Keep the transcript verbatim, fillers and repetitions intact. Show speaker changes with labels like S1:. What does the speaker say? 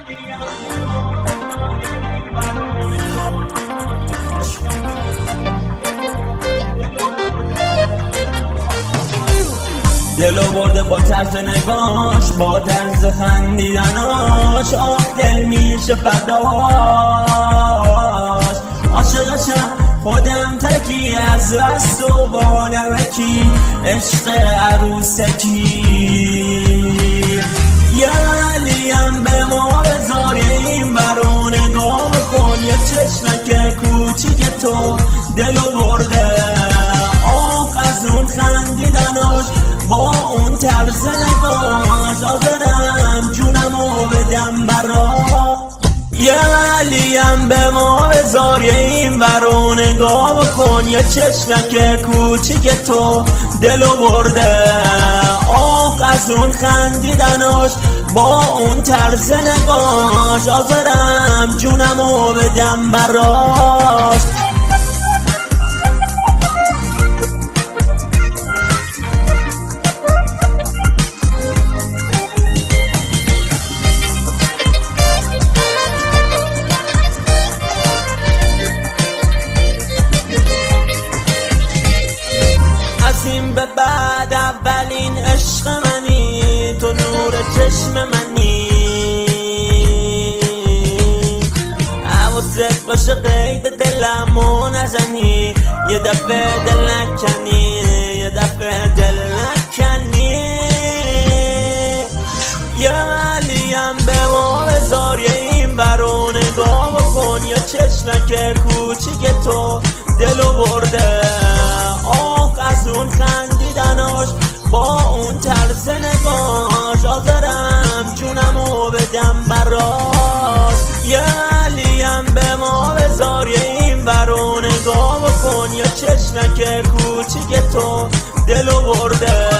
S1: دلو برده با طرز نگاش، با طرز خندیدناش، آه دل میشه فداش. عاشقشم خودم تکی از رست و بانوکی، عشق عروسکی. یه علیم به ما بذار این برو نگاه کن، یه چشمک کوچیک تو دلو برده. آه از اون خندیدناش، با اون طرز نگاش، حاضرم جونمو بدم برا. یه علیم به ما بذار این برو نگاه بکن، یه چشمک کوچیک تو دلو برده. آه از اون خندیدناش، با اون طرز نگاش، حاضرم جونمو بدم براش. این به بعد اولین عشق منی، تو نور چشم منی. حواست باشه قید دلمو نزنی، یه دفعه دل نکنی، یه دفعه دل نکنی. یه علیم به ما بذار این برو نگاه بکن، یه چشمک کوچیک تو دلو برده. از اون خندیدناش، با اون طرز نگاش، حاضرم جونمو بدم براش. یه علیم به ما بذار این برو نگاه بکن، یه چشمک کوچیک تو دلو برده.